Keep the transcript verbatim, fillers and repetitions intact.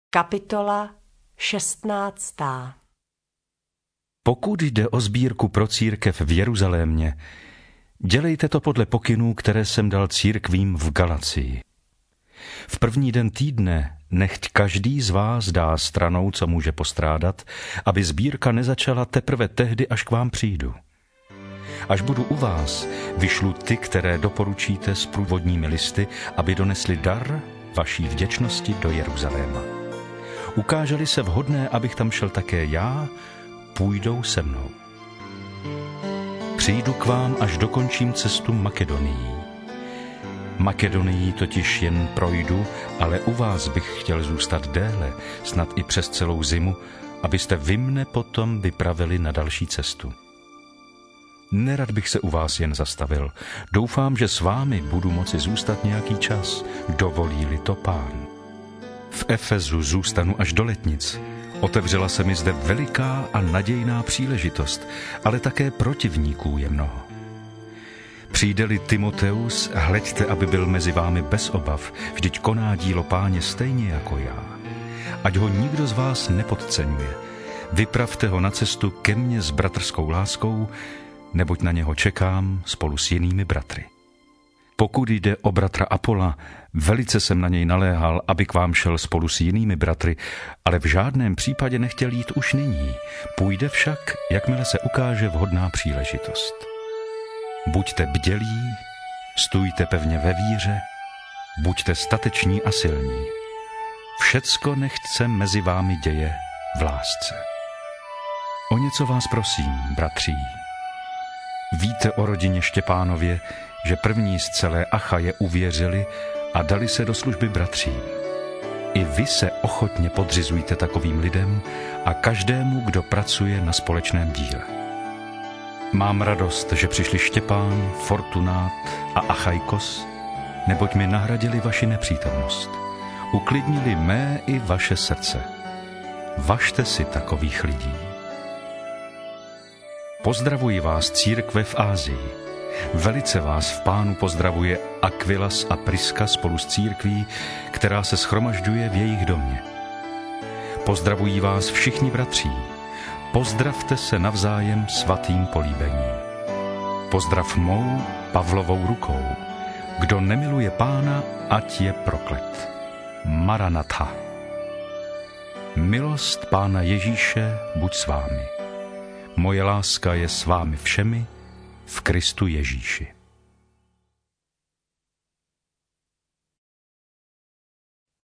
Kapitola šestnáctá. Pokud jde o sbírku pro církev v Jeruzalémě, dělejte to podle pokynů, které jsem dal církvím v Galacii. V první den týdne nechť každý z vás dá stranou, co může postrádat, aby sbírka nezačala teprve tehdy, až k vám přijdu. Až budu u vás, vyšlu ty, které doporučíte s průvodními listy, aby donesli dar vaší vděčnosti do Jeruzaléma. Ukáže-li se vhodné, abych tam šel také já, půjdou se mnou. Přijdu k vám, až dokončím cestu Makedonií. Makedonií totiž jen projdu, ale u vás bych chtěl zůstat déle, snad i přes celou zimu, abyste vy mne potom vypravili na další cestu. Nerad bych se u vás jen zastavil. Doufám, že s vámi budu moci zůstat nějaký čas, dovolí-li to Pán. V Efezu zůstanu až do letnic. Otevřela se mi zde veliká a nadějná příležitost, ale také protivníků je mnoho. Přijde-li Timoteus, hleďte, aby byl mezi vámi bez obav, vždyť koná dílo Páně stejně jako já. Ať ho nikdo z vás nepodceňuje. Vypravte ho na cestu ke mně s bratrskou láskou, neboť na něho čekám spolu s jinými bratry. Pokud jde o bratra Apola, velice jsem na něj naléhal, aby k vám šel spolu s jinými bratry, ale v žádném případě nechtěl jít už nyní. Půjde však, jakmile se ukáže vhodná příležitost. Buďte bdělí, stůjte pevně ve víře, buďte stateční a silní. Všecko nechť se mezi vámi děje v lásce. O něco vás prosím, bratří. Víte o rodině Štěpánově, že první z celé Achaje uvěřili a dali se do služby bratřím. I vy se ochotně podřizujte takovým lidem a každému, kdo pracuje na společném díle. Mám radost, že přišli Štěpán, Fortunát a Achajkos, neboť mi nahradili vaši nepřítomnost. Uklidnili mé i vaše srdce. Važte si takových lidí. Pozdravuji vás, církve v Ázii. Velice vás v Pánu pozdravuje Akvilas a Priska spolu s církví, která se shromažďuje v jejich domě. Pozdravují vás všichni bratří. Pozdravte se navzájem svatým políbením. Pozdrav mou Pavlovou rukou. Kdo nemiluje Pána, ať je proklet. Maranatha. Milost Pána Ježíše buď s vámi. Moje láska je s vámi všemi v Kristu Ježíši.